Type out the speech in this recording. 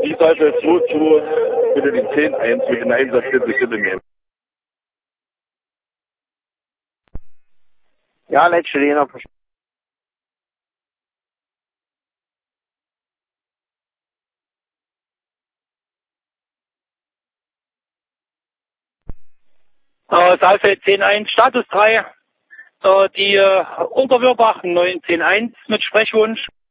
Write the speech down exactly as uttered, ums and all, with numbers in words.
Die Seite zwei zwei, bitte die zehn eins mit den Einsatz bitte nehmen. Ja, letzte Linie. Äh, Salve zehn eins, Status drei. Äh, die äh, Unterwürbach neun zehn eins mit Sprechwunsch.